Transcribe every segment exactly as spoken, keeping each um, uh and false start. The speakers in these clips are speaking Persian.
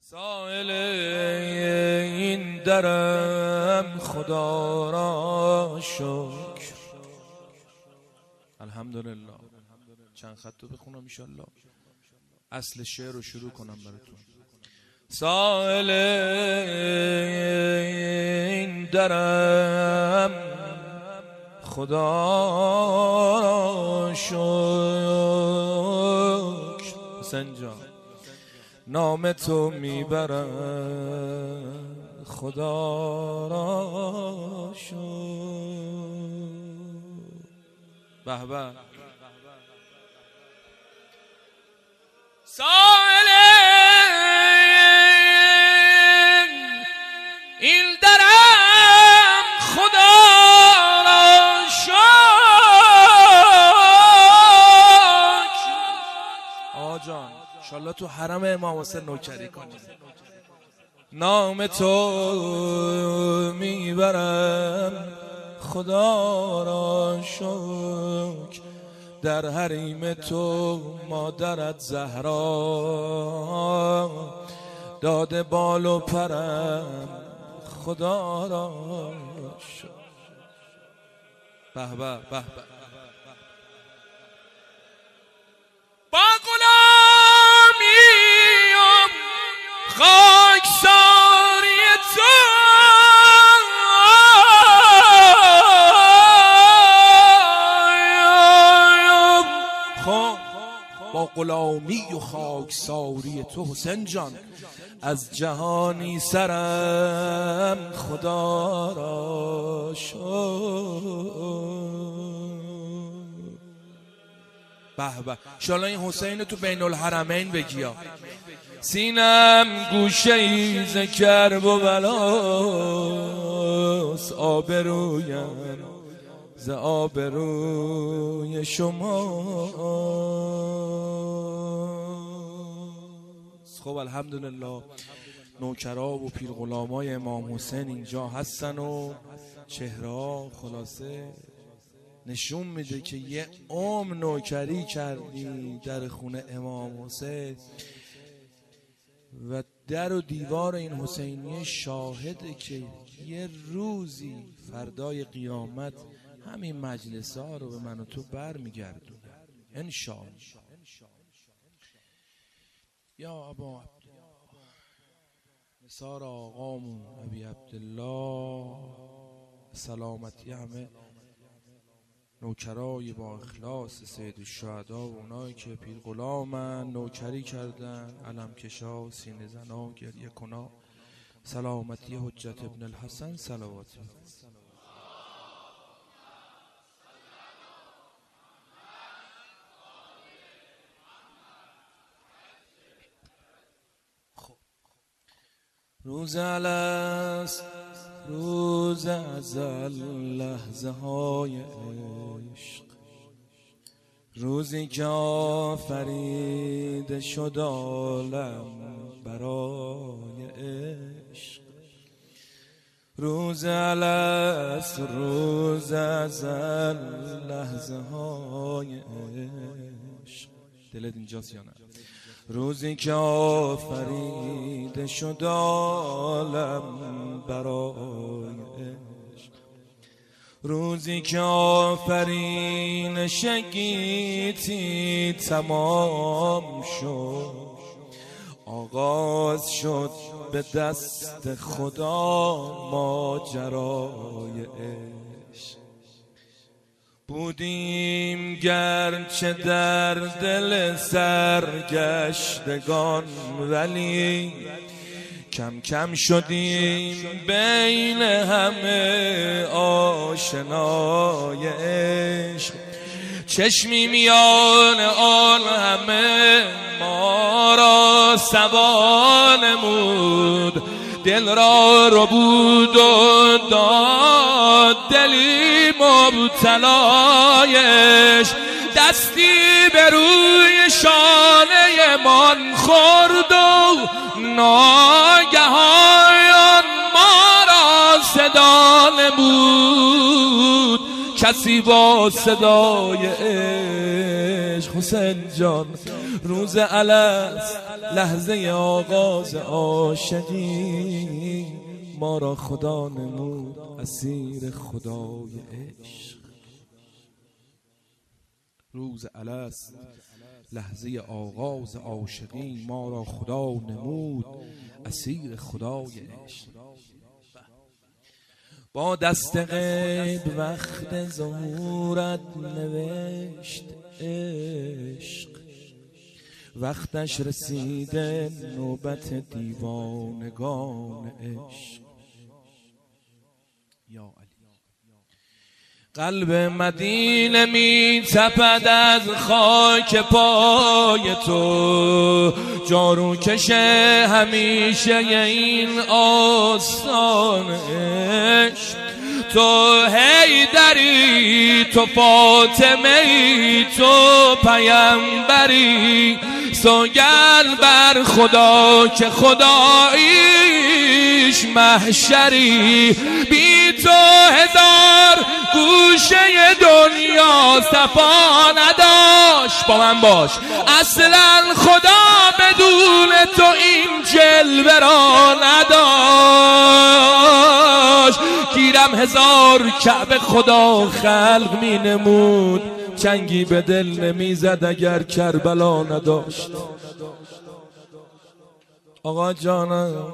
سائل این درم خدا را شکر. الحمدلله. چند خط رو بخونم انشالله اصل شعر رو شروع کنم براتون. سائل این درم خدا را شکر. حسین جان نام تو میبرم خدا را شکر. به به. سائل این درم خدا را شکر. آقا جان انشالله تو حرم امام حسین نوکری کنی. نام تو میبرم خدا را شکر. در حریم تو مادرت زهرا داده بال و پرم خدا را شکر. به به به به. با غلامیم خاکساری تو با غلامی و خاکساری تو حسین جان از جهانی سرم خدا را شکر. به به. انشالله این حسین تو بین الحرمین بگیا. سینم گوشه ای ز کرب و بلاست، آبرویم ز آبروی شما. خب الحمدلله نوکرا و پیر غلامای امام حسین اینجا هستن و چهره خلاصه نشون میده که یه عمر نوکری کردی در خونه امام حسین و در و دیوار این حسینیه شاهده که یه روزی فردای قیامت همین مجلس ها رو به من و تو بر میگردونه انشاءالله. یا ابا نثار آقامون ابی عبدالله سلامتی همه نوکرای با اخلاص سید الشهدا و اونایی که پیر غلامن نوکری کردن، علم کشا سینه زنا گریه کنا، سلامتی حجت ابن الحسن صلواتی. روز الست روز ازل لحظه های عشق، روزی که آفریده شد عالم برای عشق. روز الست روز ازل لحظه های عشق. دلت اینجاست یا نه؟ روزی که آفریده شد عالم برای عشق، روزی که آفرینش گیتی تمام شد، آغاز شد به دست خدا ماجرای عشق. بودیم گرچه در دل سرگشتگان ولی کم کم شدیم بین همه آشنای عشق. چشمی میان آن همه ما را سوا نمود، دل را رو بود و داد دلی مبتلایش. دستی به روی شانه من خورد و ناگهان ما را صدا نمود کسی با صدای عشق. حسین جان روز الست لحظه آغاز عاشقی، ما را خدا نمود اسیر خدای عشق. روز الست لحظه آغاز عاشقی، ما را خدا نمود اسیر خدای عشق. با دست غیب وقت ظهورت نوشت عشق، وقتش رسیده نوبت دیوانگان عشق. یا علی قلب مدینه می تپد از خاک پای تو، جارو کشه همیشه این آستان عشق. تو حیدری، تو فاطمه ای، تو پیامبری، سوگند بر خدا که خداییش محشری. بی تو هزار گوشه دنیا صفا نداشت. با من باش. اصلا خدا بدون تو این جلوه را نداشت. گیرم هزار کعبه خدا خلق می نمود، چنگی به دل نمی زد اگر کربلا نداشت. آقا جانم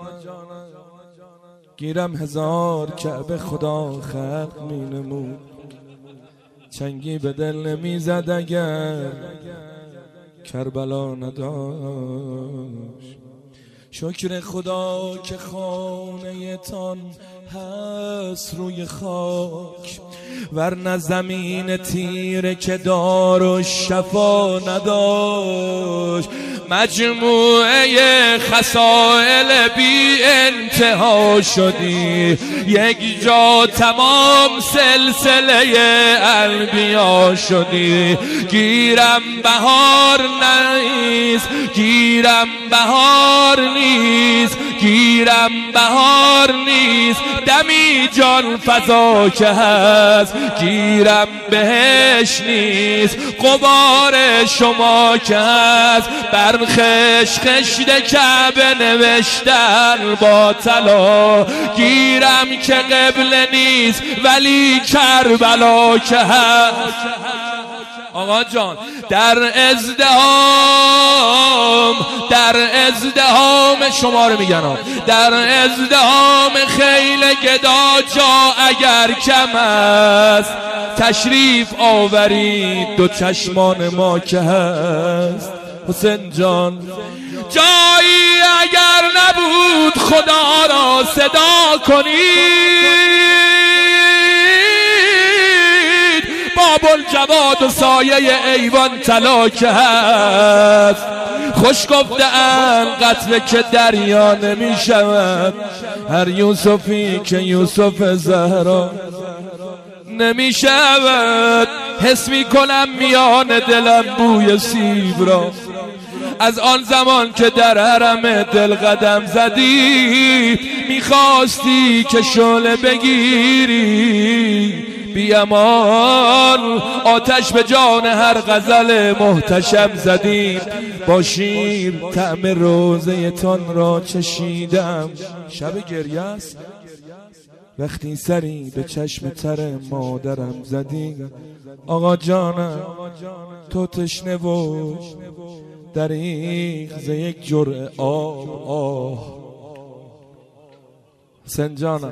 گیرم هزار کعبه خدا خلق می نمود، چنگی به دل نمی زد اگر کربلا نداشت. شکر خدا که خانه تان هست روی خاک، ورنه زمین تیره که دار و شفا نداشت. مجموعه خصائل بی انتها شدی، یک جا تمام سلسله انبیا شدی. گیرم بهار نیست، گیرم بهار نیست، گیرم بهار نیست، دمی جان فضا که هست. گیرم بهش نیست، غبار شما که هست. بر خش خشت کعبه نوشتن با طلا. گیرم که قبله نیست ولی کربلا که هست. آقا جان در ازدهام، در ازدهام شما رو میگن، در ازدهام خیل گدا جا اگر کم است، تشریف آورید دو چشمان ما که هست. حسین جان جایی اگر نبود خدا را صدا کنید، باب الجواد و سایه ایوان طلا که هست. خوش گفته‌اند قطره که دریا نمی شود، هر یوسفی که یوسف زهرا نمی شود. حس می کنم میان دلم بوی سیب را، از آن زمان که در حرم دل قدم زدی. میخواستی که شعله بگیری بی امان، آتش به جان هر غزل محتشم زدیم. با شیر طعم روزه تان را چشیدم. شب گریه است وقتی سری به چشم تر مادرم زدی. آقا جانم تو تشنه و دریغ ز یک جرعه آب. آه حسین جانم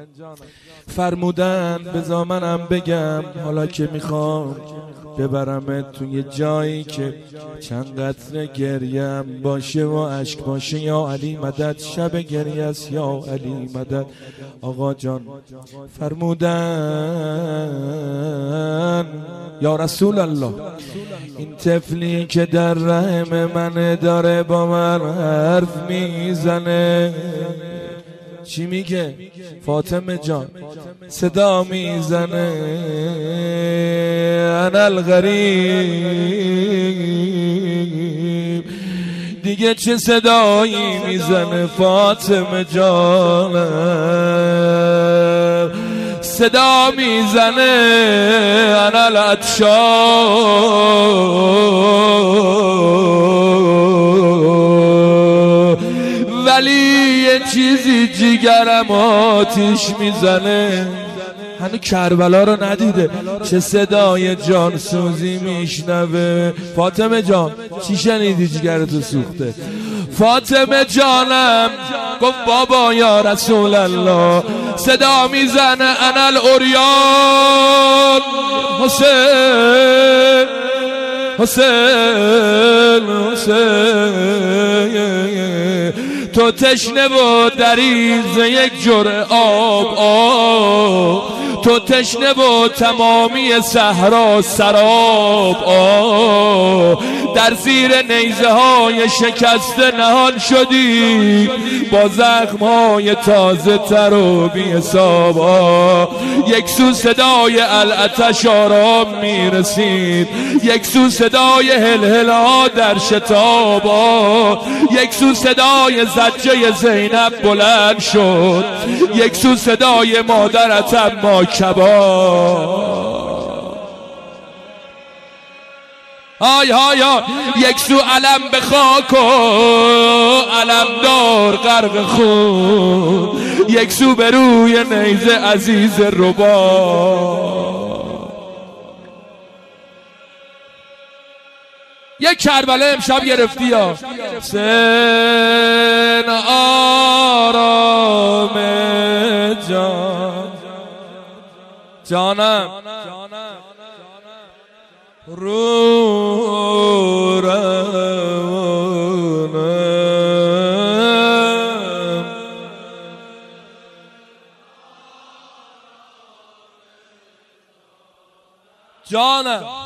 فرمودن بذار منم بگم، حالا که میخوام ببرمت تو یه جایی که چند قطره گریم باشه و عشق باشه. یا علی مدد، شب گریه است یا علی مدد. آقا جان فرمودن یا رسول الله، این طفلی که در رحم من داره با من حرف میزنه. چی میگه؟ فاطمه جان صدا میزنه انا الغریب. دیگه چه صدایی میزنه فاطمه جان؟ صدا میزنه انا العطشان، ولی یه چیزی جیگرم آتیش میزنه. هنو کربلا رو ندیده، چه صدای جانسوزی میشنوه. فاطمه جان چی شنیدی جیگرتو سوخته؟ فاطمه جانم گفت بابا یا رسول الله، صدا میزنه انا الاریان، حسین حسین حسین، تو تشنه و دریز یک جرعه آب آب، تو تشنه و تمامی صحرا سراب آب، در زیر نیزه های شکسته نهان شدی با زخم های تازه تر و بی حساب. یک سو صدای العطش آرام میرسید، یک سو صدای هلهله ها در شتاب، یک سو صدای زجه زینب بلند شد، یک سو صدای مادرت اما کباب. آی آی آی، یک سو علم به خاک و علم دار غرق خون، یک سو به روی نیزه عزیز ربا. یک کربلا امشب گرفتی یا سن آرام جان جانم رو روانم، جانم